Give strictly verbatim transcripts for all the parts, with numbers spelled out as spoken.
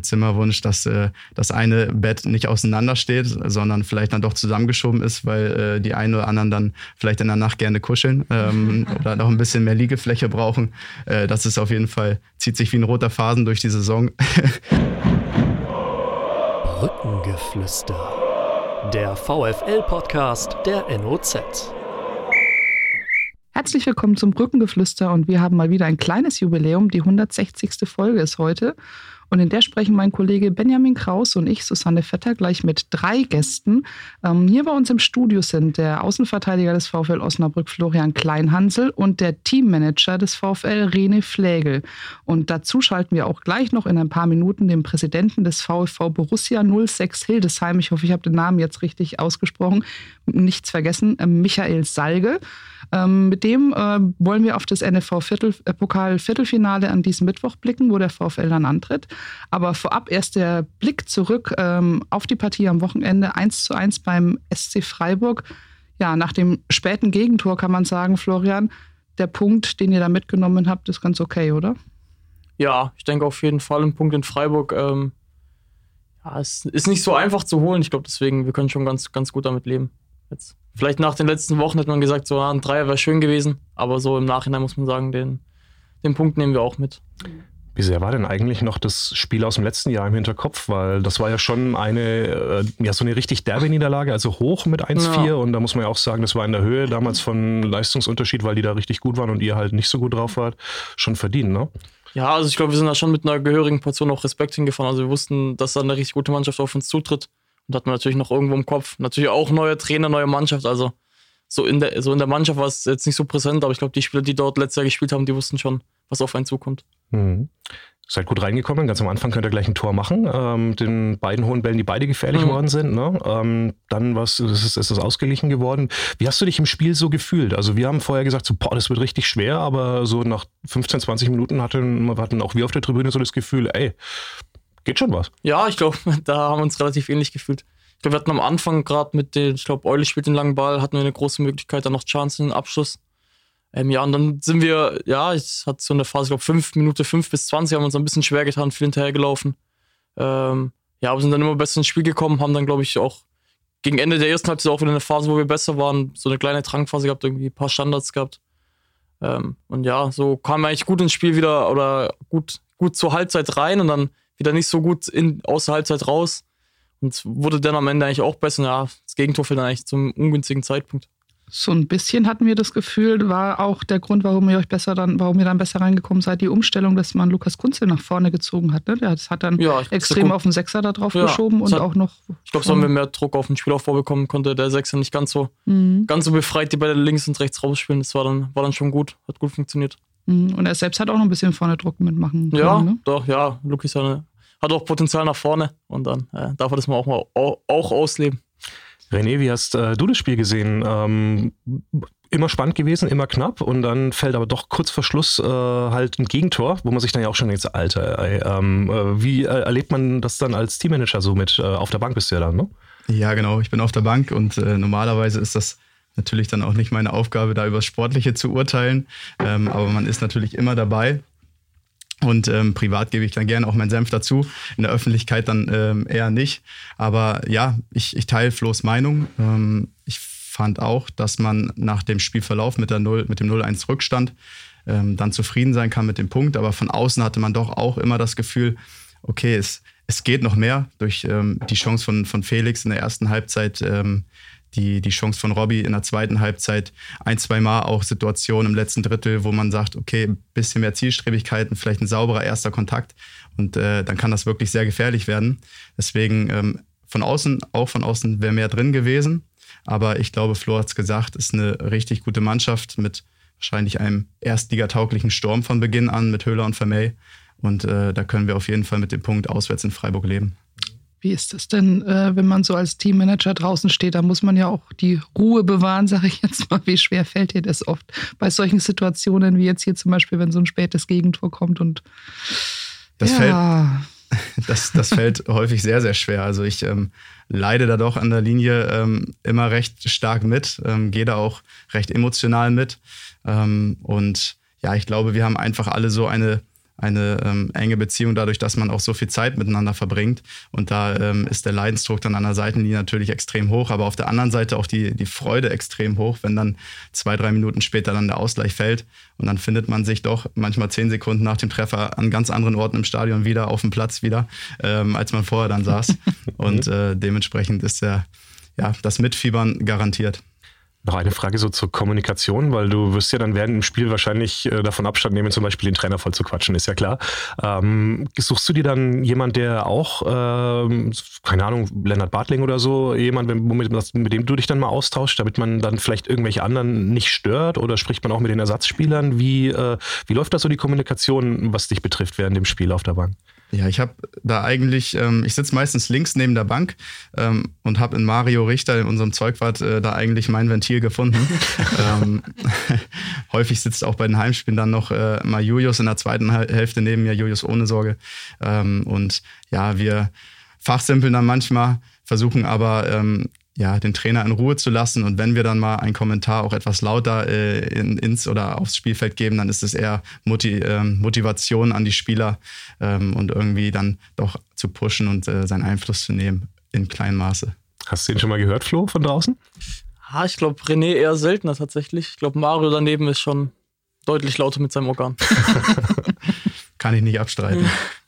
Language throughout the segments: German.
einem Zimmerwunsch, dass äh, das eine Bett nicht auseinander steht, sondern vielleicht dann doch zusammengeschoben ist, weil äh, die einen oder anderen dann vielleicht in der Nacht gerne kuscheln ähm, oder noch ein bisschen mehr Liegefläche brauchen. Äh, das ist auf jeden Fall, zieht sich wie ein roter Faden durch die Saison. Brückengeflüster, der VfL-Podcast der N O Z. Herzlich willkommen zum Brückengeflüster und wir haben mal wieder ein kleines Jubiläum. Die hundertsechzigste Folge ist heute und in der sprechen mein Kollege Benjamin Kraus und ich, Susanne Vetter, gleich mit drei Gästen. Ähm, hier bei uns im Studio sind der Außenverteidiger des VfL Osnabrück Florian Kleinhansel und der Teammanager des VfL René Flägel. Und dazu schalten wir auch gleich noch in ein paar Minuten den Präsidenten des VfV Borussia null sechs Hildesheim, ich hoffe, ich habe den Namen jetzt richtig ausgesprochen, nichts vergessen, Michael Salge. Ähm, mit dem äh, wollen wir auf das N F V-Pokal-Viertelfinale an diesem Mittwoch blicken, wo der VfL dann antritt. Aber vorab erst der Blick zurück ähm, auf die Partie am Wochenende eins zu eins beim S C Freiburg. Ja, nach dem späten Gegentor kann man sagen, Florian, der Punkt, den ihr da mitgenommen habt, ist ganz okay, oder? Ja, ich denke auf jeden Fall, ein Punkt in Freiburg ähm, ja, es ist nicht so einfach zu holen. Ich glaube, deswegen, wir können schon ganz, ganz gut damit leben. Jetzt. Vielleicht nach den letzten Wochen hätte man gesagt, so ein Dreier wäre schön gewesen, aber so im Nachhinein muss man sagen, den, den Punkt nehmen wir auch mit. Wie sehr war denn eigentlich noch das Spiel aus dem letzten Jahr im Hinterkopf? Weil das war ja schon eine, ja, so eine richtig derbe Niederlage, also hoch mit eins vier. Ja. Und da muss man ja auch sagen, das war in der Höhe damals von Leistungsunterschied, weil die da richtig gut waren und ihr halt nicht so gut drauf wart, schon verdient, ne? Ja, also ich glaube, wir sind da schon mit einer gehörigen Portion auch Respekt hingefahren. Also wir wussten, dass da eine richtig gute Mannschaft auf uns zutritt. Und hat man natürlich noch irgendwo im Kopf. Natürlich auch neuer Trainer, neue Mannschaft. Also so in der, so in der Mannschaft war es jetzt nicht so präsent, aber ich glaube, die Spieler, die dort letztes Jahr gespielt haben, die wussten schon, was auf einen zukommt. Mhm. Seid gut reingekommen. Ganz am Anfang könnt ihr gleich ein Tor machen. Ähm, mit den beiden hohen Bällen, die beide gefährlich mhm. worden sind. Ne? Ähm, dann was, ist, es, ist es ausgeglichen geworden. Wie hast du dich im Spiel so gefühlt? Also wir haben vorher gesagt, so, boah, das wird richtig schwer, aber so nach fünfzehn, zwanzig Minuten hatten, hatten auch wir auf der Tribüne so das Gefühl, ey, geht schon was. Ja, ich glaube, da haben wir uns relativ ähnlich gefühlt. Ich glaube, wir hatten am Anfang gerade mit den, ich glaube, Eule spielt den langen Ball, hatten wir eine große Möglichkeit, dann noch Chance in den Abschluss. Ähm, ja, und dann sind wir, ja, es hat so eine Phase, ich glaube, fünf Minuten, fünf bis zwanzig haben wir uns ein bisschen schwer getan, viel hinterhergelaufen. Ähm, ja, aber sind dann immer besser ins Spiel gekommen, haben dann, glaube ich, auch gegen Ende der ersten Halbzeit auch wieder eine Phase, wo wir besser waren, so eine kleine Drangphase gehabt, irgendwie ein paar Standards gehabt. Ähm, und ja, so kamen wir eigentlich gut ins Spiel wieder oder gut, gut zur Halbzeit rein und dann wieder nicht so gut in, aus der Halbzeit raus. Und wurde dann am Ende eigentlich auch besser. Ja, das Gegentor fiel dann eigentlich zum ungünstigen Zeitpunkt. So ein bisschen hatten wir das Gefühl, war auch der Grund, warum ihr euch besser dann, warum ihr dann besser reingekommen seid, die Umstellung, dass man Lukas Kunzel nach vorne gezogen hat. Ne? Das hat dann ja, extrem auf den Sechser da drauf ja, geschoben und hat, auch noch. Ich glaube, so haben wir mehr Druck auf den Spielaufbau bekommen, konnte der Sechser nicht ganz so, mhm. ganz so befreit, die beide links und rechts rausspielen. Das war dann, war dann schon gut, hat gut funktioniert. Mhm. Und er selbst hat auch noch ein bisschen vorne Druck mitmachen können. Ja, ne? doch, ja, Lukas hat, hat auch Potenzial nach vorne und dann äh, darf er das mal auch mal auch, auch ausleben. René, wie hast äh, du das Spiel gesehen? Ähm, immer spannend gewesen, immer knapp und dann fällt aber doch kurz vor Schluss äh, halt ein Gegentor, wo man sich dann ja auch schon denkt, Alter, ey, ähm, äh, wie äh, erlebt man das dann als Teammanager so mit? Äh, auf der Bank bist du ja dann, ne? Ja, genau, ich bin auf der Bank und äh, normalerweise ist das natürlich dann auch nicht meine Aufgabe, da über das Sportliche zu urteilen, ähm, aber man ist natürlich immer dabei. Und ähm, privat gebe ich dann gerne auch meinen Senf dazu, in der Öffentlichkeit dann ähm, eher nicht. Aber ja, ich, ich teile Flo's Meinung. Ähm, ich fand auch, dass man nach dem Spielverlauf mit, der null, mit dem null eins Rückstand ähm, dann zufrieden sein kann mit dem Punkt. Aber von außen hatte man doch auch immer das Gefühl, okay, es, es geht noch mehr durch ähm, die Chance von, von Felix in der ersten Halbzeit, ähm, Die, die Chance von Robby in der zweiten Halbzeit, ein, zwei Mal auch Situationen im letzten Drittel, wo man sagt, okay, ein bisschen mehr Zielstrebigkeiten, vielleicht ein sauberer erster Kontakt und äh, dann kann das wirklich sehr gefährlich werden. Deswegen ähm, von außen, auch von außen wäre mehr drin gewesen, aber ich glaube, Flo hat es gesagt, ist eine richtig gute Mannschaft mit wahrscheinlich einem erstligatauglichen Sturm von Beginn an mit Höhler und Vermey und äh, da können wir auf jeden Fall mit dem Punkt auswärts in Freiburg leben. Wie ist das denn, äh, wenn man so als Teammanager draußen steht? Da muss man ja auch die Ruhe bewahren, sage ich jetzt mal. Wie schwer fällt dir das oft bei solchen Situationen wie jetzt hier zum Beispiel, wenn so ein spätes Gegentor kommt? Und das, ja. fällt, das, das fällt häufig sehr, sehr schwer. Also ich ähm, leide da doch an der Linie ähm, immer recht stark mit, ähm, gehe da auch recht emotional mit. Ähm, und ja, ich glaube, wir haben einfach alle so eine eine ähm, enge Beziehung dadurch, dass man auch so viel Zeit miteinander verbringt. Und da ähm, ist der Leidensdruck dann an der Seitenlinie natürlich extrem hoch, aber auf der anderen Seite auch die, die Freude extrem hoch, wenn dann zwei, drei Minuten später dann der Ausgleich fällt. Und dann findet man sich doch manchmal zehn Sekunden nach dem Treffer an ganz anderen Orten im Stadion wieder, auf dem Platz wieder, ähm, als man vorher dann saß. Und äh, dementsprechend ist der, ja, das Mitfiebern garantiert. Noch eine Frage so zur Kommunikation, weil du wirst ja dann während dem Spiel wahrscheinlich äh, davon Abstand nehmen, zum Beispiel den Trainer voll zu quatschen, ist ja klar. Ähm, suchst du dir dann jemand, der auch, ähm, keine Ahnung, Lennart Bartling oder so, jemand, mit, mit dem du dich dann mal austauscht, damit man dann vielleicht irgendwelche anderen nicht stört, oder spricht man auch mit den Ersatzspielern? Wie, äh, wie läuft das so die Kommunikation, was dich betrifft während dem Spiel auf der Bank? Ja, ich habe da eigentlich, ähm, ich sitze meistens links neben der Bank ähm, und habe in Mario Richter, in unserem Zeugwart, äh, da eigentlich mein Ventil gefunden. ähm, häufig sitzt auch bei den Heimspielen dann noch äh, mal Julius in der zweiten Hälfte neben mir, Julius ohne Sorge. Ähm, und ja, wir fachsimpeln dann manchmal, versuchen aber ähm, ja, den Trainer in Ruhe zu lassen, und wenn wir dann mal einen Kommentar auch etwas lauter äh, in, ins oder aufs Spielfeld geben, dann ist es eher Moti- ähm, Motivation an die Spieler ähm, und irgendwie dann doch zu pushen und äh, seinen Einfluss zu nehmen in kleinem Maße. Hast du den schon mal gehört, Flo, von draußen? Ah, ich glaube, René eher seltener tatsächlich. Ich glaube, Mario daneben ist schon deutlich lauter mit seinem Organ. Kann ich nicht abstreiten.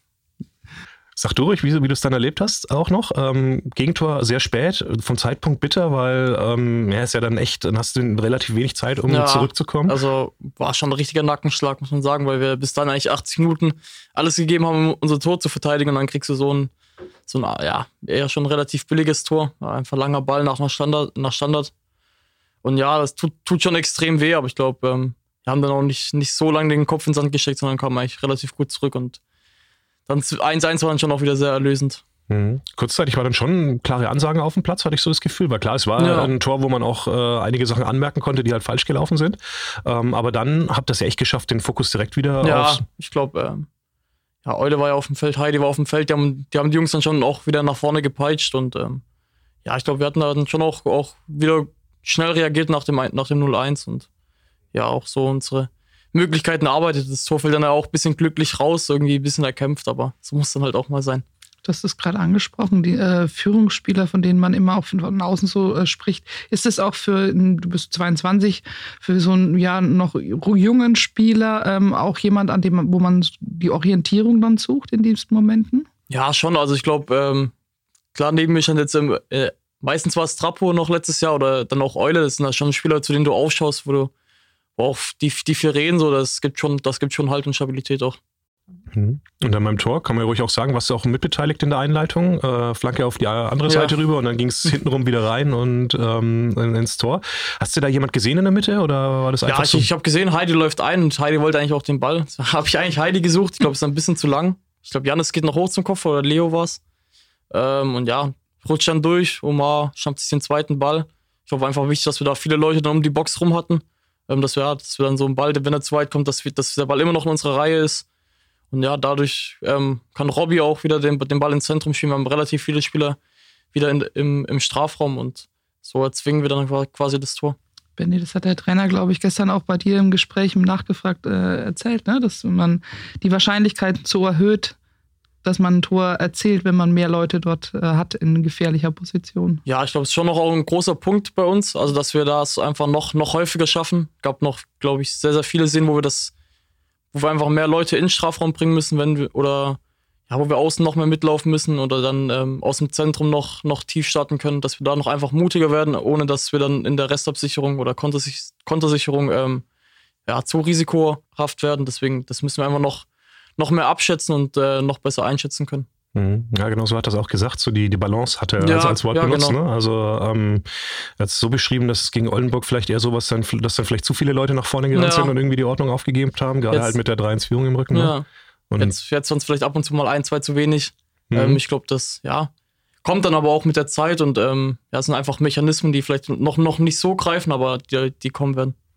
Sag du ruhig, wie, wie du es dann erlebt hast, auch noch. Ähm, Gegentor sehr spät, vom Zeitpunkt bitter, weil ähm, ja, ist ja dann echt, dann hast du relativ wenig Zeit, um ja, zurückzukommen. Also war schon ein richtiger Nackenschlag, muss man sagen, weil wir bis dann eigentlich achtzig Minuten alles gegeben haben, um unser Tor zu verteidigen, und dann kriegst du so ein, so ein ja, eher schon relativ billiges Tor. Einfach langer Ball nach, Standard, nach Standard. Und ja, das tut, tut schon extrem weh, aber ich glaube, ähm, wir haben dann auch nicht, nicht so lange den Kopf in den Sand gesteckt, sondern kamen eigentlich relativ gut zurück, und dann eins eins war dann schon auch wieder sehr erlösend. Mhm. Kurzzeitig war dann schon klare Ansagen auf dem Platz, hatte ich so das Gefühl. Weil klar, es war ja ein Tor, wo man auch äh, einige Sachen anmerken konnte, die halt falsch gelaufen sind. Ähm, aber dann habt ihr es ja echt geschafft, den Fokus direkt wieder ja, aufs... Ja, ich glaube, ähm, ja, Eule war ja auf dem Feld, Heidi war auf dem Feld. Die haben die, haben die Jungs dann schon auch wieder nach vorne gepeitscht. Und ähm, ja, ich glaube, wir hatten dann schon auch, auch wieder schnell reagiert nach dem, nach dem null eins. Und ja, auch so unsere Möglichkeiten erarbeitet. Das Tor fällt dann ja auch ein bisschen glücklich raus, irgendwie ein bisschen erkämpft, aber so muss dann halt auch mal sein. Du hast es gerade angesprochen, die äh, Führungsspieler, von denen man immer auch von außen so äh, spricht. Ist es auch für, du bist zweiundzwanzig, für so einen ja noch jungen Spieler ähm, auch jemand, an dem man, wo man die Orientierung dann sucht in diesen Momenten? Ja, schon. Also ich glaube, ähm, klar, neben mir stand jetzt im, äh, meistens war es Trapo noch letztes Jahr oder dann auch Eule. Das sind ja schon Spieler, zu denen du aufschaust, wo du wo auch die, die viel reden, so, das gibt schon, das gibt schon Halt und Stabilität auch. Und dann beim Tor kann man ja ruhig auch sagen, warst du auch mitbeteiligt in der Einleitung, äh, Flanke auf die andere Seite ja. rüber, und dann ging es hintenrum wieder rein und ähm, ins Tor. Hast du da jemand gesehen in der Mitte, oder war das einfach ja, so? Ja, ich, ich habe gesehen, Heidi läuft ein, und Heidi wollte eigentlich auch den Ball. Habe ich eigentlich Heidi gesucht, ich glaube, es ist ein bisschen zu lang. Ich glaube, Janis geht noch hoch zum Kopf, oder Leo war es. Ähm, und ja, rutscht dann durch, Omar schnappt sich den zweiten Ball. Ich glaube, einfach wichtig, dass wir da viele Leute dann um die Box rum hatten. Dass wir, dass wir dann so einen Ball, wenn er zu weit kommt, dass, wir, dass der Ball immer noch in unserer Reihe ist. Und ja, dadurch ähm, kann Robby auch wieder den, den Ball ins Zentrum spielen. Wir haben relativ viele Spieler wieder in, im, im Strafraum, und so erzwingen wir dann quasi das Tor. Benni, das hat der Trainer, glaube ich, gestern auch bei dir im Gespräch im Nachgefragt äh, erzählt, ne? Dass man die Wahrscheinlichkeit so erhöht, dass man ein Tor erzielt, wenn man mehr Leute dort äh, hat in gefährlicher Position. Ja, ich glaube, es ist schon noch auch ein großer Punkt bei uns, also dass wir das einfach noch, noch häufiger schaffen. Es gab noch, glaube ich, sehr, sehr viele Szenen, wo wir das, wo wir einfach mehr Leute in den Strafraum bringen müssen, wenn wir, oder ja, wo wir außen noch mehr mitlaufen müssen oder dann ähm, aus dem Zentrum noch, noch tief starten können, dass wir da noch einfach mutiger werden, ohne dass wir dann in der Restabsicherung oder Kontersich- Kontersicherung ähm, ja, zu risikohaft werden. Deswegen, das müssen wir einfach noch noch mehr abschätzen und äh, noch besser einschätzen können. Ja, genau so hat er es auch gesagt, so die, die Balance hat er ja, als, als Wort ja, benutzt. Genau. Ne? Also ähm, er hat es so beschrieben, dass es gegen Oldenburg vielleicht eher sowas dann, dass dann vielleicht zu viele Leute nach vorne gerannt ja. sind und irgendwie die Ordnung aufgegeben haben, gerade jetzt, halt mit der drei eins Führung im Rücken. Ja. Ne? Und jetzt jetzt sonst vielleicht ab und zu mal ein, zwei zu wenig. Mhm. Ähm, ich glaube, das ja kommt dann aber auch mit der Zeit, und ähm, ja, es sind einfach Mechanismen, die vielleicht noch, noch nicht so greifen, aber die, die kommen werden.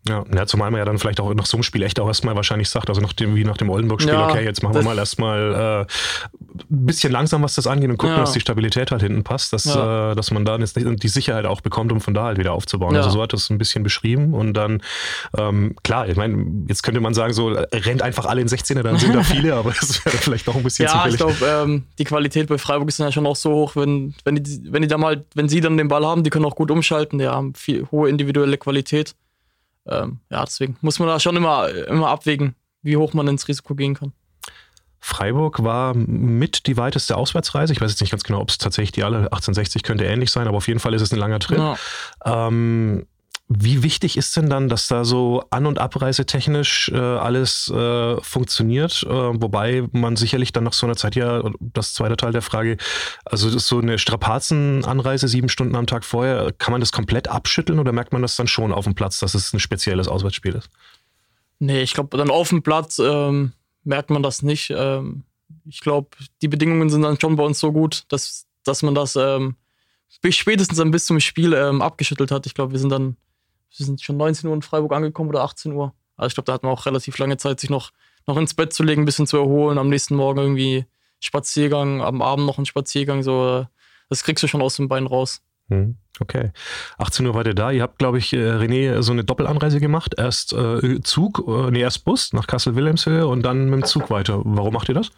Ja, ja, zumal man ja dann vielleicht auch nach so einem Spiel echt auch erstmal wahrscheinlich sagt, also nach dem, wie nach dem Oldenburg-Spiel, Ja, okay, jetzt machen wir mal erstmal äh, ein bisschen langsam, was das angeht und gucken, Ja. dass die Stabilität halt hinten passt, dass, Ja. äh, dass man da jetzt die Sicherheit auch bekommt, um von da halt wieder aufzubauen. Ja. Also so hat es ein bisschen beschrieben und dann, ähm, klar, ich meine, jetzt könnte man sagen, so rennt einfach alle in sechzehner, dann sind da viele, aber das wäre vielleicht auch ein bisschen Ja, ich zufällig. glaube, ähm, die Qualität bei Freiburg ist dann ja schon auch so hoch, wenn, wenn, die, wenn die da mal, wenn sie dann den Ball haben, die können auch gut umschalten, die haben viel hohe individuelle Qualität. Ähm, ja, deswegen muss man da schon immer, immer abwägen, wie hoch man ins Risiko gehen kann. Freiburg war mit die weiteste Auswärtsreise. Ich weiß jetzt nicht ganz genau, ob es tatsächlich die alle achtzehnhundertsechzig könnte ähnlich sein, aber auf jeden Fall ist es ein langer Trip. Ja. Ähm, wie wichtig ist denn dann, dass da so An- und Abreisetechnisch äh, alles äh, funktioniert? Äh, wobei man sicherlich dann nach so einer Zeit ja, das zweite Teil der Frage, also das ist so eine Strapazenanreise sieben Stunden am Tag vorher, kann man das komplett abschütteln oder merkt man das dann schon auf dem Platz, dass es ein spezielles Auswärtsspiel ist? Nee, ich glaube, dann auf dem Platz ähm, merkt man das nicht. Ähm, ich glaube, die Bedingungen sind dann schon bei uns so gut, dass, dass man das ähm, bis spätestens dann bis zum Spiel ähm, abgeschüttelt hat. Ich glaube, wir sind dann wir sind schon neunzehn Uhr in Freiburg angekommen oder achtzehn Uhr. Also ich glaube, da hat man auch relativ lange Zeit, sich noch, noch ins Bett zu legen, ein bisschen zu erholen. Am nächsten Morgen irgendwie Spaziergang, am Abend noch ein Spaziergang. So, das kriegst du schon aus dem Bein raus. Okay. achtzehn Uhr war ihr da. Ihr habt, glaube ich, René, so eine Doppelanreise gemacht. Erst äh, Zug, äh, nee, erst Bus nach Kassel-Wilhelmshöhe und dann mit dem Zug weiter. Warum macht ihr das?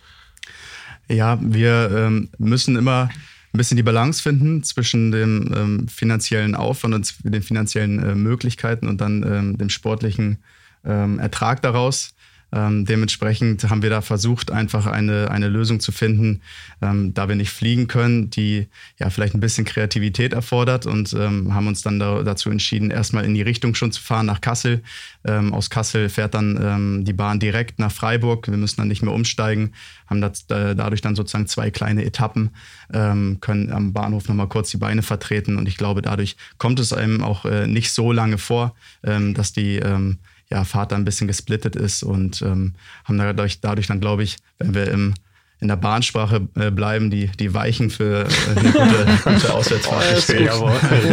Ja, wir ähm, müssen immer ein bisschen die Balance finden zwischen dem ähm, finanziellen Aufwand und den finanziellen äh, Möglichkeiten und dann ähm, dem sportlichen ähm, Ertrag daraus. Ähm, dementsprechend haben wir da versucht, einfach eine, eine Lösung zu finden, ähm, da wir nicht fliegen können, die ja vielleicht ein bisschen Kreativität erfordert und ähm, haben uns dann da, dazu entschieden, erstmal in die Richtung schon zu fahren nach Kassel. Ähm, aus Kassel fährt dann ähm, die Bahn direkt nach Freiburg. Wir müssen dann nicht mehr umsteigen, haben das, äh, dadurch dann sozusagen zwei kleine Etappen, ähm, können am Bahnhof nochmal kurz die Beine vertreten und ich glaube, dadurch kommt es einem auch äh, nicht so lange vor, ähm, dass die ähm, ja, Fahrt da ein bisschen gesplittet ist und ähm, haben dadurch, dadurch dann, glaube ich, wenn wir im, in der Bahnsprache äh, bleiben, die, die Weichen für äh, eine gute, gute Auswärtsfahrt gestellt. Jawohl.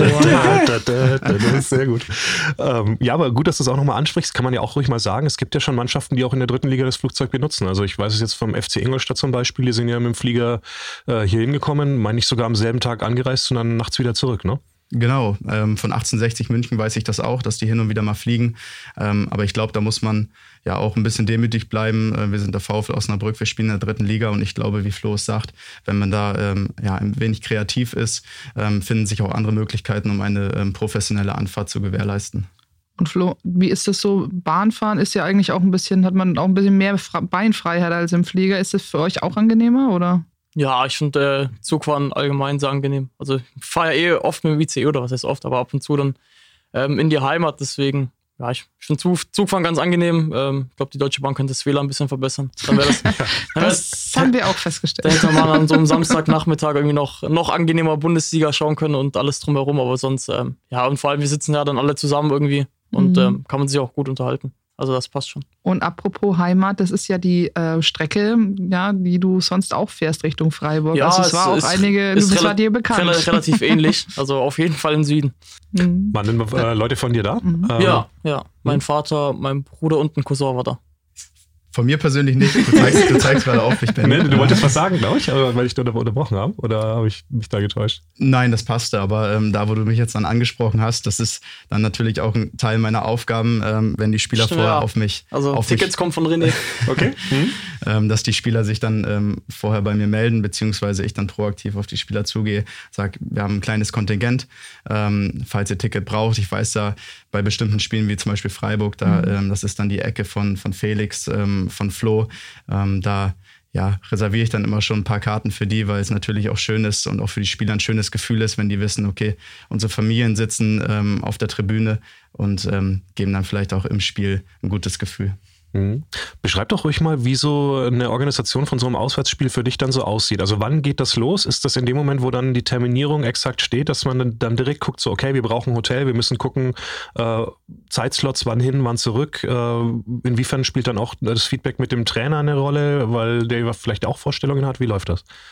Das ist sehr gut. Ähm, ja, aber gut, dass du es auch nochmal ansprichst, kann man ja auch ruhig mal sagen. Es gibt ja schon Mannschaften, die auch in der dritten Liga das Flugzeug benutzen. Also ich weiß es jetzt vom F C Ingolstadt zum Beispiel, die sind ja mit dem Flieger äh, hier hingekommen, meine ich sogar am selben Tag angereist und dann nachts wieder zurück, ne? Genau, ähm, von achtzehnhundertsechzig München weiß ich das auch, dass die hin und wieder mal fliegen. Ähm, aber ich glaube, da muss man ja auch ein bisschen demütig bleiben. Äh, wir sind der VfL Osnabrück, wir spielen in der dritten Liga und ich glaube, wie Flo es sagt, wenn man da ähm, ja, ein wenig kreativ ist, ähm, finden sich auch andere Möglichkeiten, um eine ähm, professionelle Anfahrt zu gewährleisten. Und Flo, wie ist das so? Bahnfahren ist ja eigentlich auch ein bisschen, hat man auch ein bisschen mehr Beinfreiheit als im Flieger. Ist das für euch auch angenehmer, oder? Ja, ich finde äh, Zugfahren allgemein sehr angenehm. Also ich fahre ja eh oft mit dem I C E oder was heißt oft, aber ab und zu dann ähm, in die Heimat. Deswegen, ja, ich finde Zug, Zugfahren ganz angenehm. Ähm, ich glaube, die Deutsche Bahn könnte das W L A N ein bisschen verbessern. Dann wäre das, Das, das haben wir auch da festgestellt. hätte man an so einem Samstagnachmittag irgendwie noch, noch angenehmer Bundesliga schauen können und alles drumherum. Aber sonst, ähm, ja, und vor allem, wir sitzen ja dann alle zusammen irgendwie und Mhm. ähm, kann man sich auch gut unterhalten. Also das passt schon. Und apropos Heimat, das ist ja die äh, Strecke, ja, die du sonst auch fährst Richtung Freiburg. Ja, also es es war auch ist- einige, ist du bist rela- war dir bekannt. Rel relativ ähnlich. Also auf jeden Fall im Süden. Mhm. Waren denn äh, Leute von dir da? Mhm. Ähm, Ja, ja. Mein Vater, mein Bruder und ein Cousin war da. Von mir persönlich nicht. Du zeigst, du zeigst gerade auf mich, Ben. Ne, du wolltest was sagen, glaube ich, aber weil ich da unterbrochen habe. Oder habe ich mich da getäuscht? Nein, das passte, aber ähm, da, wo du mich jetzt dann angesprochen hast, das ist dann natürlich auch ein Teil meiner Aufgaben, ähm, wenn die Spieler Stimmt, vorher ja. auf mich, Also auf Tickets mich kommen von René. Okay. Hm? ähm, dass die Spieler sich dann ähm, vorher bei mir melden, beziehungsweise ich dann proaktiv auf die Spieler zugehe, sage, wir haben ein kleines Kontingent, ähm, falls ihr Ticket braucht. Ich weiß ja, bei bestimmten Spielen wie zum Beispiel Freiburg, da, Mhm. ähm, das ist dann die Ecke von, von Felix, ähm, von Flo, ähm, da ja, reserviere ich dann immer schon ein paar Karten für die, weil es natürlich auch schön ist und auch für die Spieler ein schönes Gefühl ist, wenn die wissen, okay, unsere Familien sitzen ähm, auf der Tribüne und ähm, geben dann vielleicht auch im Spiel ein gutes Gefühl. Mhm. Beschreib doch ruhig mal, wie so eine Organisation von so einem Auswärtsspiel für dich dann so aussieht. Also wann geht das los? Ist das in dem Moment, wo dann die Terminierung exakt steht, dass man dann, dann direkt guckt, so okay, wir brauchen ein Hotel, wir müssen gucken, äh, Zeitslots, wann hin, wann zurück. Äh, inwiefern spielt dann auch das Feedback mit dem Trainer eine Rolle, weil der vielleicht auch Vorstellungen hat? Wie läuft das?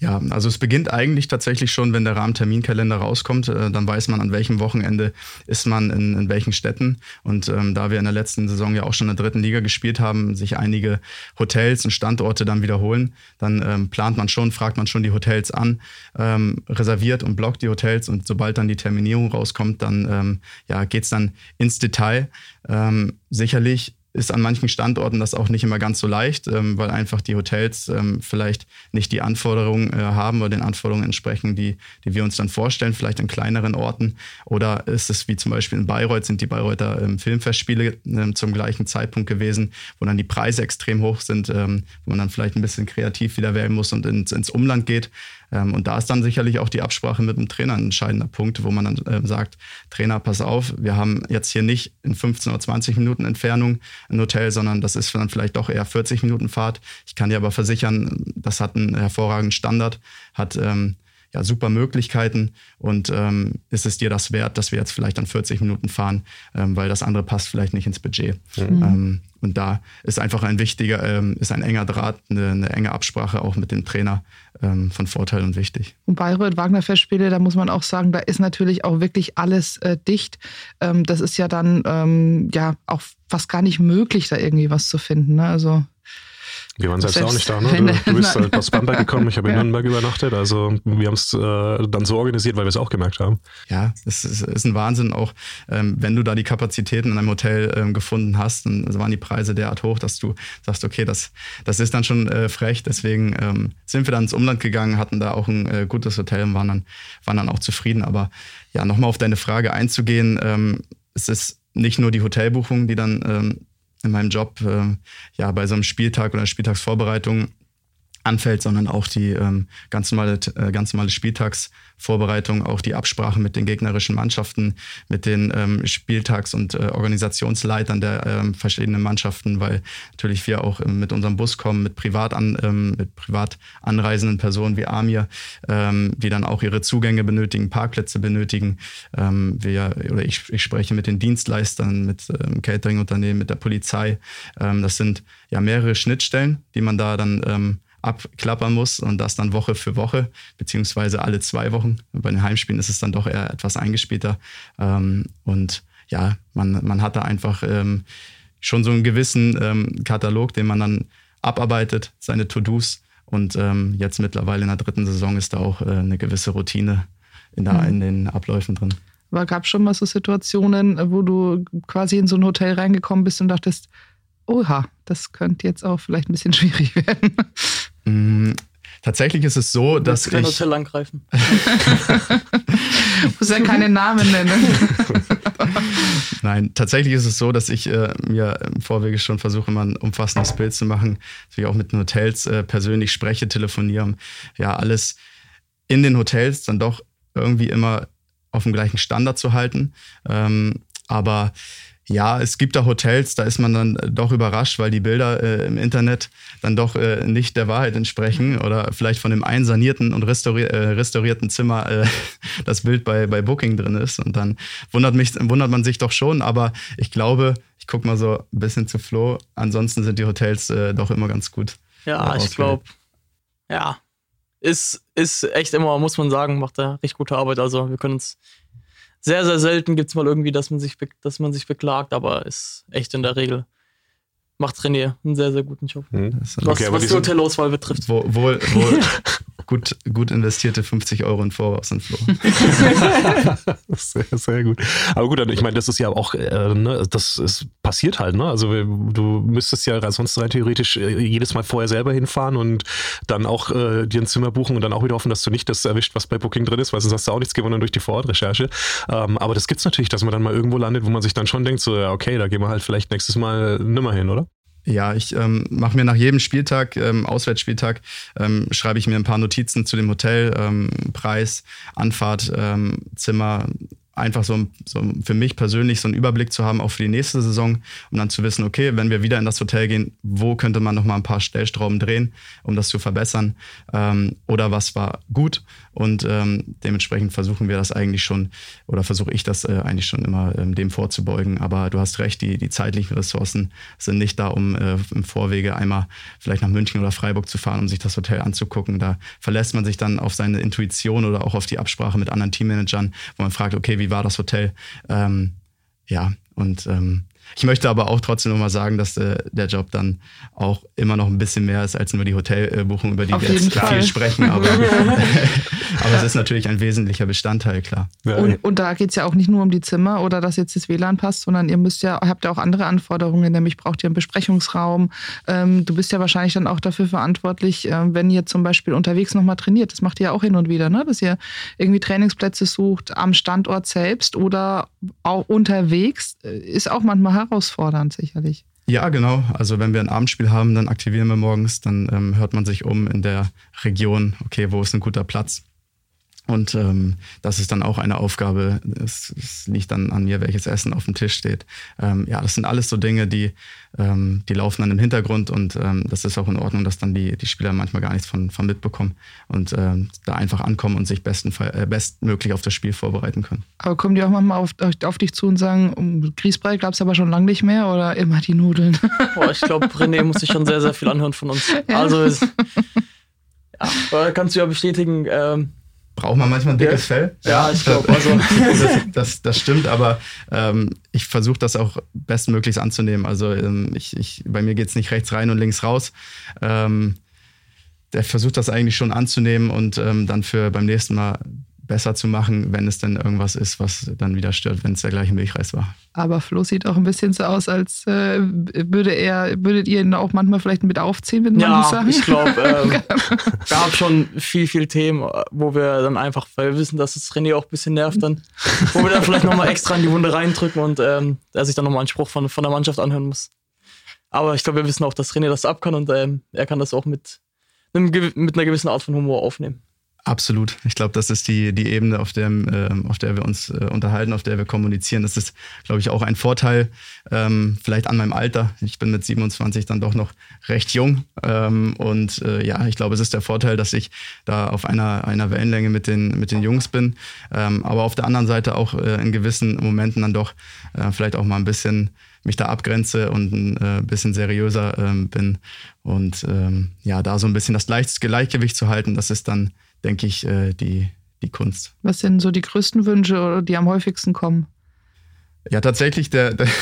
Ja, also es beginnt eigentlich tatsächlich schon, wenn der Rahmenterminkalender rauskommt, äh, dann weiß man, an welchem Wochenende ist man in, in welchen Städten. Und ähm, da wir in der letzten Saison ja auch schon in der dritten Liga gespielt haben, sich einige Hotels und Standorte dann wiederholen, dann ähm, plant man schon, fragt man schon die Hotels an, ähm, reserviert und blockt die Hotels und sobald dann die Terminierung rauskommt, dann ähm, ja, geht's dann ins Detail. Ähm, sicherlich ist an manchen Standorten das auch nicht immer ganz so leicht, ähm, weil einfach die Hotels ähm, vielleicht nicht die Anforderungen äh, haben oder den Anforderungen entsprechen, die, die wir uns dann vorstellen, vielleicht in kleineren Orten. Oder ist es wie zum Beispiel in Bayreuth, sind die Bayreuther ähm, Filmfestspiele ähm, zum gleichen Zeitpunkt gewesen, wo dann die Preise extrem hoch sind, ähm, wo man dann vielleicht ein bisschen kreativ wieder werden muss und ins, ins Umland geht. Ähm, und da ist dann sicherlich auch die Absprache mit dem Trainer ein entscheidender Punkt, wo man dann äh, sagt, Trainer, pass auf, wir haben jetzt hier nicht in fünfzehn oder zwanzig Minuten Entfernung ein Hotel, sondern das ist dann vielleicht doch eher vierzig Minuten Fahrt. Ich kann dir aber versichern, das hat einen hervorragenden Standard, hat ähm, ja, super Möglichkeiten und ähm, ist es dir das wert, dass wir jetzt vielleicht dann vierzig Minuten fahren, ähm, weil das andere passt vielleicht nicht ins Budget. Mhm. Ähm, und da ist einfach ein wichtiger, ähm, ist ein enger Draht, eine, eine enge Absprache auch mit dem Trainer ähm, von Vorteil und wichtig. Und Bayreuth, Wagner-Festspiele, da muss man auch sagen, da ist natürlich auch wirklich alles äh, dicht. Ähm, das ist ja dann ähm, ja auch fast gar nicht möglich, da irgendwie was zu finden. Ne? Also wir waren selbst, selbst auch nicht da, ne? Du, du bist halt aus Bamberg gekommen, ich habe in ja. Nürnberg übernachtet. Also wir haben es äh, dann so organisiert, weil wir es auch gemerkt haben. Ja, es ist, ist ein Wahnsinn auch, ähm, wenn du da die Kapazitäten in einem Hotel ähm, gefunden hast, dann waren die Preise derart hoch, dass du sagst, okay, das, das ist dann schon äh, frech. Deswegen ähm, sind wir dann ins Umland gegangen, hatten da auch ein äh, gutes Hotel und waren dann, waren dann auch zufrieden. Aber ja, nochmal auf deine Frage einzugehen, ähm, es ist nicht nur die Hotelbuchung, die dann ähm, in meinem Job äh, ja bei so einem Spieltag oder Spieltagsvorbereitung anfällt, sondern auch die ähm, ganz normale, äh, ganz normale Spieltagsvorbereitung, auch die Absprache mit den gegnerischen Mannschaften, mit den ähm, Spieltags- und äh, Organisationsleitern der ähm, verschiedenen Mannschaften, weil natürlich wir auch ähm, mit unserem Bus kommen, mit privat, an, ähm, mit privat anreisenden Personen wie Amir, ähm, die dann auch ihre Zugänge benötigen, Parkplätze benötigen. Ähm, wir, oder ich, ich spreche mit den Dienstleistern, mit ähm, Catering-Unternehmen, mit der Polizei. Ähm, das sind ja mehrere Schnittstellen, die man da dann ähm, abklappern muss und das dann Woche für Woche, beziehungsweise alle zwei Wochen. Bei den Heimspielen ist es dann doch eher etwas eingespielter. Ähm, und ja, man, man hat da einfach ähm, schon so einen gewissen ähm, Katalog, den man dann abarbeitet, seine To-Dos. Und ähm, jetzt mittlerweile in der dritten Saison ist da auch äh, eine gewisse Routine in, der, mhm. in den Abläufen drin. Aber gab es schon mal so Situationen, wo du quasi in so ein Hotel reingekommen bist und dachtest, oha, das könnte jetzt auch vielleicht ein bisschen schwierig werden? Mm, tatsächlich ist es so, du dass kein ich... Hotel angreifen. Muss ja keine Namen nennen. Nein, tatsächlich ist es so, dass ich äh, mir im Vorwege schon versuche, mal ein umfassendes Bild zu machen, dass ich auch mit den Hotels äh, persönlich spreche, telefoniere. Ja, alles in den Hotels dann doch irgendwie immer auf dem gleichen Standard zu halten. Ähm, aber ja, es gibt da Hotels, da ist man dann doch überrascht, weil die Bilder äh, im Internet dann doch äh, nicht der Wahrheit entsprechen oder vielleicht von dem einsanierten und restauri- äh, restaurierten Zimmer äh, das Bild bei, bei Booking drin ist. Und dann wundert, mich, wundert man sich doch schon, aber ich glaube, ich gucke mal so ein bisschen zu Flo, ansonsten sind die Hotels äh, doch immer ganz gut. Ja, ich glaube, ja, ist, ist echt immer, muss man sagen, macht da richtig gute Arbeit. Also wir können uns sehr, sehr selten gibt es mal irgendwie, dass man, sich, dass man sich beklagt, aber ist echt in der Regel, macht René einen sehr, sehr guten Job. Mhm. Was, okay, was die Hotelauswahl betrifft. Wohl, wohl, wohl gut, gut investierte fünfzig Euro in Voraus und Flo. sehr, sehr gut. Aber gut, ich meine, das ist ja auch, äh, ne, das ist, passiert halt, ne? Also du müsstest ja sonst rein theoretisch jedes Mal vorher selber hinfahren und dann auch äh, dir ein Zimmer buchen und dann auch wieder hoffen, dass du nicht das erwischt, was bei Booking drin ist, weil sonst hast du auch nichts gewonnen durch die Vorortrecherche. Ähm, aber das gibt's natürlich, dass man dann mal irgendwo landet, wo man sich dann schon denkt, so, ja, okay, da gehen wir halt vielleicht nächstes Mal nimmer hin, oder? Ja, ich ähm, mache mir nach jedem Spieltag, ähm, Auswärtsspieltag, ähm, schreibe ich mir ein paar Notizen zu dem Hotel, ähm, Preis, Anfahrt, ähm, Zimmer, einfach so, so für mich persönlich so einen Überblick zu haben, auch für die nächste Saison, um dann zu wissen, okay, wenn wir wieder in das Hotel gehen, wo könnte man noch mal ein paar Stellschrauben drehen, um das zu verbessern, ähm, oder was war gut, und ähm, dementsprechend versuchen wir das eigentlich schon, oder versuche ich das äh, eigentlich schon immer ähm, dem vorzubeugen, aber du hast recht, die, die zeitlichen Ressourcen sind nicht da, um äh, im Vorwege einmal vielleicht nach München oder Freiburg zu fahren, um sich das Hotel anzugucken. Da verlässt man sich dann auf seine Intuition oder auch auf die Absprache mit anderen Teammanagern, wo man fragt, okay, wie war das Hotel? Ähm, ja, und ähm, ich möchte aber auch trotzdem nochmal sagen, dass äh, der Job dann auch immer noch ein bisschen mehr ist als nur die Hotelbuchung, über die Auf wir jetzt jeden Fall. viel sprechen. Aber, aber es ist natürlich ein wesentlicher Bestandteil, klar. Ja, Und, und da geht es ja auch nicht nur um die Zimmer oder dass jetzt das W L A N passt, sondern ihr müsst ja, habt ja auch andere Anforderungen, nämlich braucht ihr einen Besprechungsraum. Ähm, du bist ja wahrscheinlich dann auch dafür verantwortlich, ähm, wenn ihr zum Beispiel unterwegs nochmal trainiert. Das macht ihr ja auch hin und wieder, ne? Dass ihr irgendwie Trainingsplätze sucht am Standort selbst oder auch unterwegs. Ist auch manchmal herausfordernd, sicherlich. Ja, genau. Also wenn wir ein Abendspiel haben, dann aktivieren wir morgens, dann ähm, hört man sich um in der Region, okay, wo ist ein guter Platz? Und ähm, das ist dann auch eine Aufgabe. Es, es liegt dann an mir, welches Essen auf dem Tisch steht. Ähm, ja, das sind alles so Dinge, die, ähm, die laufen dann im Hintergrund, und ähm, das ist auch in Ordnung, dass dann die, die Spieler manchmal gar nichts von, von mitbekommen und ähm, da einfach ankommen und sich bestenfall, äh, bestmöglich auf das Spiel vorbereiten können. Aber kommen die auch manchmal auf, auf dich zu und sagen, um Grießbrei gab es aber schon lange nicht mehr oder immer die Nudeln? Boah, ich glaube, René muss sich schon sehr, sehr viel anhören von uns. Ja. Also, es, ja, kannst du ja bestätigen. Ähm, Braucht man manchmal ein dickes Ja. Fell? Ja, ich glaub, also. das, das, das stimmt, aber ähm, ich versuche das auch bestmöglichst anzunehmen. Also ähm, ich, ich, bei mir geht es nicht rechts rein und links raus. Ähm, der versucht das eigentlich schon anzunehmen und ähm, dann für beim nächsten Mal besser zu machen, wenn es denn irgendwas ist, was dann wieder stört, wenn es der gleiche Milchreis war. Aber Flo sieht auch ein bisschen so aus, als äh, würde er, würdet ihr ihn auch manchmal vielleicht mit aufziehen mit manchen ja, Sachen? ich glaube, ähm, gab schon viel, viel Themen, wo wir dann einfach, weil wir wissen, dass es René auch ein bisschen nervt, dann, wo wir dann vielleicht nochmal extra in die Wunde reindrücken und ähm, er sich dann nochmal einen Spruch von, von der Mannschaft anhören muss. Aber ich glaube, wir wissen auch, dass René das ab kann und ähm, er kann das auch mit, einem, mit einer gewissen Art von Humor aufnehmen. Absolut. Ich glaube, das ist die, die Ebene, auf der, ähm, auf der wir uns äh, unterhalten, auf der wir kommunizieren. Das ist, glaube ich, auch ein Vorteil, ähm, vielleicht an meinem Alter. Ich bin mit siebenundzwanzig dann doch noch recht jung. Ähm, und äh, ja, ich glaube, es ist der Vorteil, dass ich da auf einer, einer Wellenlänge mit den, mit den Jungs bin. Ähm, aber auf der anderen Seite auch äh, in gewissen Momenten dann doch äh, vielleicht auch mal ein bisschen mich da abgrenze und ein äh, bisschen seriöser ähm, bin. Und ähm, ja, da so ein bisschen das Gleichgewicht zu halten, das ist dann, denke ich, äh, die, die Kunst. Was sind so die größten Wünsche, oder die am häufigsten kommen? Ja, tatsächlich, der, der,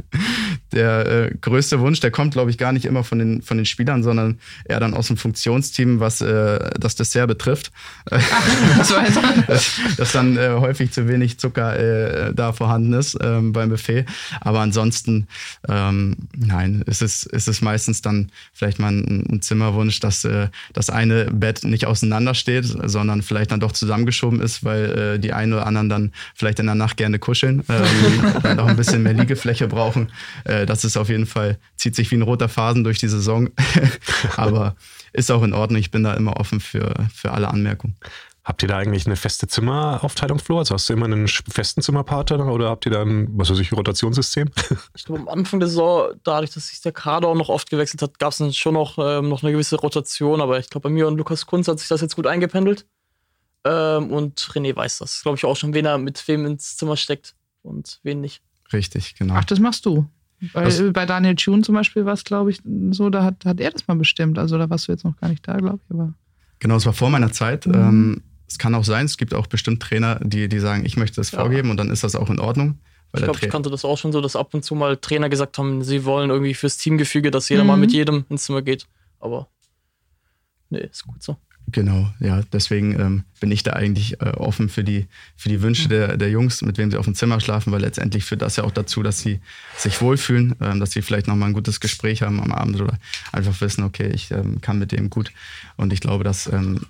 der äh, größte Wunsch, der kommt, glaube ich, gar nicht immer von den, von den Spielern, sondern eher dann aus dem Funktionsteam, was äh, das Dessert betrifft. Das weiß man. dass, dass dann äh, häufig zu wenig Zucker äh, da vorhanden ist ähm, beim Buffet. Aber ansonsten, ähm, nein, ist es, ist es meistens dann vielleicht mal ein, ein Zimmerwunsch, dass äh, das eine Bett nicht auseinander steht, sondern vielleicht dann doch zusammengeschoben ist, weil äh, die einen oder anderen dann vielleicht in der Nacht gerne kuscheln. Ähm, dann noch ein bisschen mehr Liegefläche brauchen. Äh, das ist auf jeden Fall, zieht sich wie ein roter Faden durch die Saison. Aber ist auch in Ordnung. Ich bin da immer offen für, für alle Anmerkungen. Habt ihr da eigentlich eine feste Zimmeraufteilung, Flo? Also hast du immer einen festen Zimmerpartner oder habt ihr da ein, was weiß ich, Rotationssystem? Ich glaube, am Anfang der Saison, dadurch, dass sich der Kader auch noch oft gewechselt hat, gab es schon noch, ähm, noch eine gewisse Rotation. Aber ich glaube, bei mir und Lukas Kunz hat sich das jetzt gut eingependelt. Ähm, und René weiß das, glaube ich, auch schon, wen er mit wem ins Zimmer steckt und wen nicht. Richtig, genau. Ach, das machst du. Bei, Das- bei Daniel Thune zum Beispiel war es, glaube ich, so, da hat, hat er das mal bestimmt. Also da warst du jetzt noch gar nicht da, glaube ich. Aber Genau, es war vor meiner Zeit. Mhm. Ähm, es kann auch sein, es gibt auch bestimmt Trainer, die, die sagen, ich möchte das Ja. vorgeben, und dann ist das auch in Ordnung. Weil Ich der glaube, ich Tra- kannte das auch schon so, dass ab und zu mal Trainer gesagt haben, sie wollen irgendwie fürs Teamgefüge, dass jeder Mhm. mal mit jedem ins Zimmer geht. Aber nee, ist gut so. Genau, ja, deswegen ähm, bin ich da eigentlich äh, offen für die, für die Wünsche der, der Jungs, mit wem sie auf dem Zimmer schlafen, weil letztendlich führt das ja auch dazu, dass sie sich wohlfühlen, ähm, dass sie vielleicht nochmal ein gutes Gespräch haben am Abend oder einfach wissen, okay, ich ähm, kann mit dem gut. Und ich glaube, das ähm,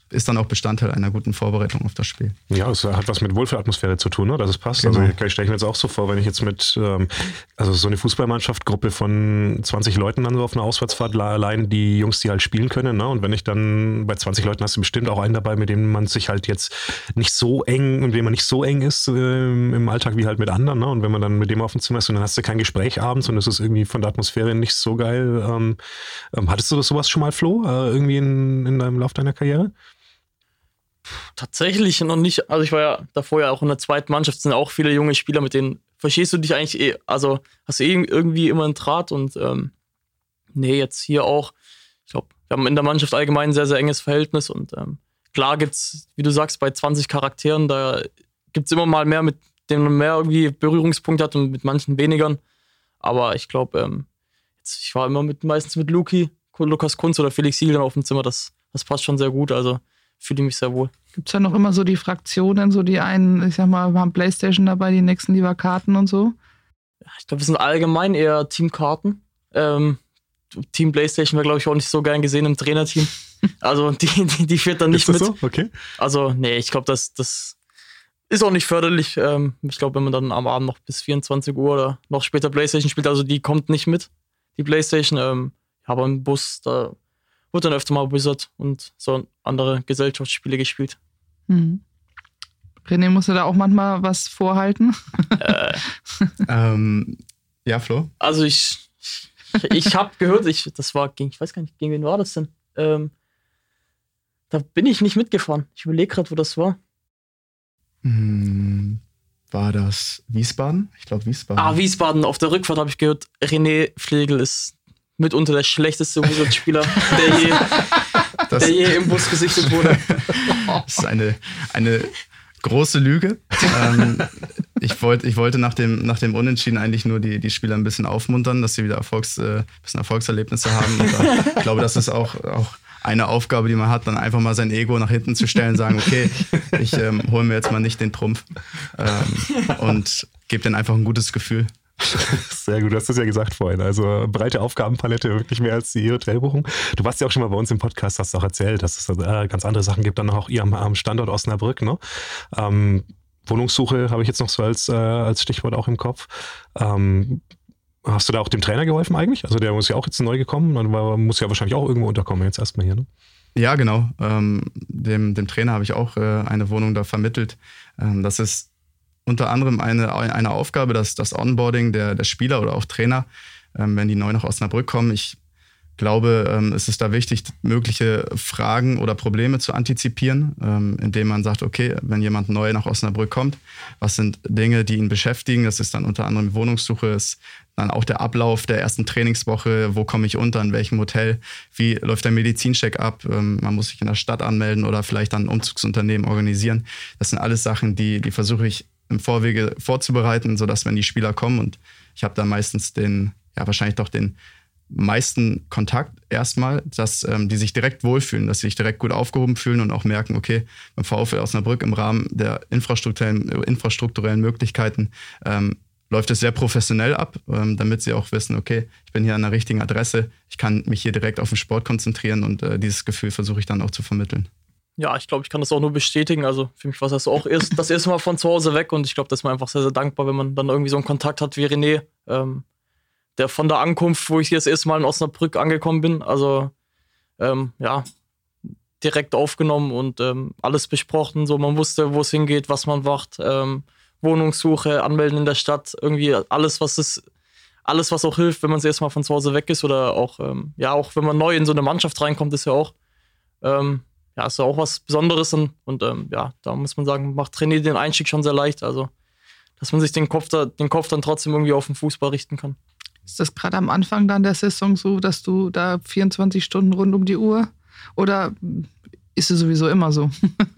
ist dann auch Bestandteil einer guten Vorbereitung auf das Spiel. Ja, es hat was mit Wohlfühlatmosphäre zu tun, ne? Dass es passt. Genau. Also ich stelle mir jetzt auch so vor, wenn ich jetzt mit, ähm, also so eine Fußballmannschaft, Gruppe von zwanzig Leuten dann so auf einer Auswärtsfahrt allein, die Jungs, die halt spielen können, ne? Und wenn ich dann bei zwanzig Leuten hast du bestimmt auch einen dabei, mit dem man sich halt jetzt nicht so eng, und dem man nicht so eng ist äh, im Alltag wie halt mit anderen, ne? Und wenn man dann mit dem auf dem Zimmer ist und dann hast du kein Gespräch abends und es ist irgendwie von der Atmosphäre nicht so geil. Ähm, ähm, hattest du sowas schon mal, Flo, äh, irgendwie in, in deinem Lauf deiner Karriere? Tatsächlich noch nicht. Also ich war ja davor ja auch in der zweiten Mannschaft, sind auch viele junge Spieler, mit denen verstehst du dich eigentlich eh, also hast du eh irgendwie immer einen Draht und ähm, nee, jetzt hier auch. Ich glaube, wir haben in der Mannschaft allgemein ein sehr, sehr enges Verhältnis und ähm, klar gibt's, wie du sagst, bei zwanzig Charakteren, da gibt's immer mal mehr, mit denen man mehr irgendwie Berührungspunkte hat und mit manchen wenigern. Aber ich glaube, ähm, ich war immer mit meistens mit Luki, Lukas Kunz oder Felix Siegel auf dem Zimmer, das, das passt schon sehr gut, also fühle ich mich sehr wohl. Gibt es ja noch immer so die Fraktionen, so die einen, ich sag mal, wir haben Playstation dabei, die nächsten lieber Karten und so? Ich glaube, wir sind allgemein eher Teamkarten. Ähm, Team Playstation wäre, glaube ich, auch nicht so gern gesehen im Trainerteam. Also die, die, die führt dann nicht ist das mit. So? Okay. Also nee, ich glaube, das, das ist auch nicht förderlich. Ähm, ich glaube, wenn man dann am Abend noch bis vierundzwanzig Uhr oder noch später Playstation spielt, also die kommt nicht mit, die Playstation. Ähm, aber im Bus, da wird dann öfter mal Wizard und so andere Gesellschaftsspiele gespielt. Mhm. René, musst du da auch manchmal was vorhalten? Äh, ähm, ja, Flo? Also ich, ich, ich habe gehört, ich, das war gegen, ich weiß gar nicht, gegen wen war das denn? Ähm, da bin ich nicht mitgefahren. Ich überlege gerade, wo das war. Hm, war das Wiesbaden? Ich glaube Wiesbaden. Ah, Wiesbaden. Auf der Rückfahrt habe ich gehört, René Flegel ist mitunter der schlechteste Wizard-Spieler, der je, das, der je im Bus gesichtet wurde. Das ist eine, eine große Lüge. ähm, ich, wollt, ich wollte nach dem, nach dem Unentschieden eigentlich nur die, die Spieler ein bisschen aufmuntern, dass sie wieder Erfolgs, äh, bisschen Erfolgserlebnisse haben. Und da, ich glaube, das ist auch, auch eine Aufgabe, die man hat, dann einfach mal sein Ego nach hinten zu stellen, sagen, okay, ich ähm, hole mir jetzt mal nicht den Trumpf ähm, und gebe denen einfach ein gutes Gefühl. Sehr gut, du hast das ja gesagt vorhin. Also breite Aufgabenpalette, wirklich mehr als die Hotelbuchung. Du warst ja auch schon mal bei uns im Podcast, hast du auch erzählt, dass es äh, ganz andere Sachen gibt, dann auch ihr am, am Standort Osnabrück. Ne? Ähm, Wohnungssuche habe ich jetzt noch so als, äh, als Stichwort auch im Kopf. Ähm, hast du da auch dem Trainer geholfen eigentlich? Also der muss ja auch jetzt neu gekommen, man muss ja wahrscheinlich auch irgendwo unterkommen jetzt erstmal hier, ne? Ja, genau. Ähm, dem, dem Trainer habe ich auch äh, eine Wohnung da vermittelt. Ähm, das ist unter anderem eine, eine Aufgabe, dass das Onboarding der, der Spieler oder auch Trainer, ähm, wenn die neu nach Osnabrück kommen. Ich glaube, ähm, es ist da wichtig, mögliche Fragen oder Probleme zu antizipieren, ähm, indem man sagt, okay, wenn jemand neu nach Osnabrück kommt, was sind Dinge, die ihn beschäftigen? Das ist dann unter anderem Wohnungssuche, ist dann auch der Ablauf der ersten Trainingswoche, wo komme ich unter, in welchem Hotel, wie läuft der Medizincheck ab, ähm, man muss sich in der Stadt anmelden oder vielleicht dann ein Umzugsunternehmen organisieren. Das sind alles Sachen, die, die versuche ich im Vorwege vorzubereiten, sodass, wenn die Spieler kommen, und ich habe da meistens den, ja wahrscheinlich doch den meisten Kontakt erstmal, dass ähm, die sich direkt wohlfühlen, dass sie sich direkt gut aufgehoben fühlen und auch merken, okay, beim VfL Osnabrück im Rahmen der infrastrukturellen, infrastrukturellen Möglichkeiten ähm, läuft es sehr professionell ab, ähm, damit sie auch wissen, okay, ich bin hier an der richtigen Adresse, ich kann mich hier direkt auf den Sport konzentrieren und äh, dieses Gefühl versuche ich dann auch zu vermitteln. Ja, ich glaube, ich kann das auch nur bestätigen. Also für mich war das auch erst das erste Mal von zu Hause weg und ich glaube, das ist man einfach sehr, sehr dankbar, wenn man dann irgendwie so einen Kontakt hat wie René, ähm, der von der Ankunft, wo ich das erste Mal in Osnabrück angekommen bin, also ähm, ja, direkt aufgenommen und ähm, alles besprochen. So, man wusste, wo es hingeht, was man macht, ähm, Wohnungssuche, Anmelden in der Stadt, irgendwie alles, was es, alles, was auch hilft, wenn man das erste Mal von zu Hause weg ist oder auch, ähm, ja, auch wenn man neu in so eine Mannschaft reinkommt, ist ja auch ähm, Ja, ist ja auch was Besonderes und, und ähm, ja, da muss man sagen, macht René den Einstieg schon sehr leicht. Also, dass man sich den Kopf, da, den Kopf dann trotzdem irgendwie auf den Fußball richten kann. Ist das gerade am Anfang dann der Saison so, dass du da vierundzwanzig Stunden rund um die Uhr oder ist es sowieso immer so?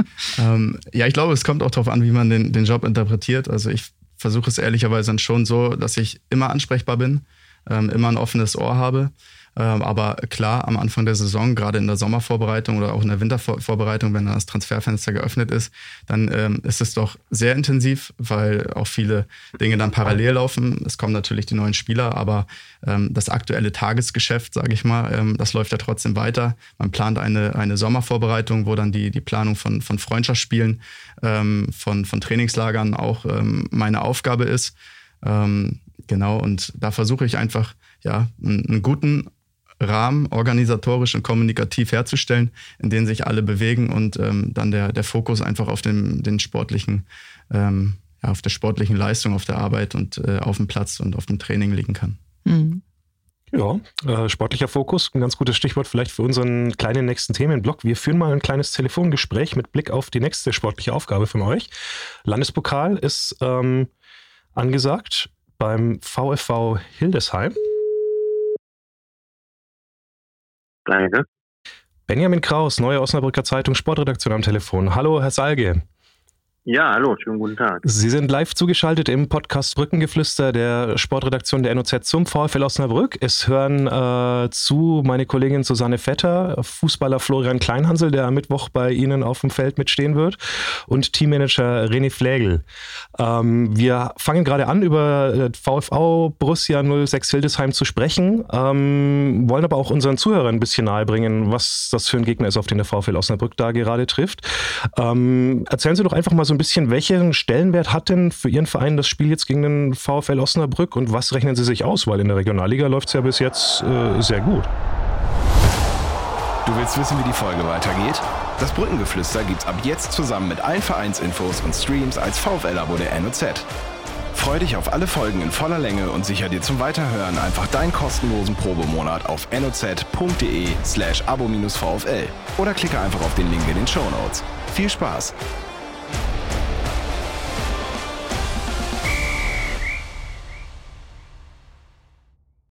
ähm, ja, ich glaube, es kommt auch darauf an, wie man den, den Job interpretiert. Also ich versuche es ehrlicherweise dann schon so, dass ich immer ansprechbar bin, ähm, immer ein offenes Ohr habe. Aber klar, am Anfang der Saison, gerade in der Sommervorbereitung oder auch in der Wintervorbereitung, wenn dann das Transferfenster geöffnet ist, dann ähm, ist es doch sehr intensiv, weil auch viele Dinge dann parallel laufen. Es kommen natürlich die neuen Spieler, aber ähm, das aktuelle Tagesgeschäft, sage ich mal, ähm, das läuft ja trotzdem weiter. Man plant eine, eine Sommervorbereitung, wo dann die, die Planung von, von Freundschaftsspielen, ähm, von, von Trainingslagern auch ähm, meine Aufgabe ist. Ähm, genau, und da versuche ich einfach ja, einen, einen guten Rahmen organisatorisch und kommunikativ herzustellen, in den sich alle bewegen und ähm, dann der, der Fokus einfach auf den, den sportlichen, ähm, ja, auf der sportlichen Leistung, auf der Arbeit und äh, auf dem Platz und auf dem Training liegen kann. Mhm. Ja, äh, sportlicher Fokus, ein ganz gutes Stichwort vielleicht für unseren kleinen nächsten Themenblock. Wir führen mal ein kleines Telefongespräch mit Blick auf die nächste sportliche Aufgabe von euch. Landespokal ist ähm, angesagt beim VfV Hildesheim. Danke. Benjamin Kraus, Neue Osnabrücker Zeitung, Sportredaktion am Telefon. Hallo, Herr Salge. Ja, hallo, schönen guten Tag. Sie sind live zugeschaltet im Podcast Brückengeflüster der Sportredaktion der N O Z zum VfL Osnabrück. Es hören äh, zu meine Kollegin Susanne Vetter, Fußballer Florian Kleinhansel, der am Mittwoch bei Ihnen auf dem Feld mitstehen wird, und Teammanager René Flägel. Ähm, wir fangen gerade an, über VfV Borussia null sechs Hildesheim zu sprechen, ähm, wollen aber auch unseren Zuhörern ein bisschen nahebringen, was das für ein Gegner ist, auf den der VfL Osnabrück da gerade trifft. Ähm, erzählen Sie doch einfach mal so ein bisschen, welchen Stellenwert hat denn für Ihren Verein das Spiel jetzt gegen den VfL Osnabrück und was rechnen Sie sich aus? Weil in der Regionalliga läuft es ja bis jetzt äh, sehr gut. Du willst wissen, wie die Folge weitergeht? Das Brückengeflüster gibt's ab jetzt zusammen mit allen Vereinsinfos und Streams als VfL-Abo der N O Z. Freu dich auf alle Folgen in voller Länge und sicher dir zum Weiterhören einfach deinen kostenlosen Probemonat auf noz.de slash abo-vfl oder klicke einfach auf den Link in den Shownotes. Viel Spaß!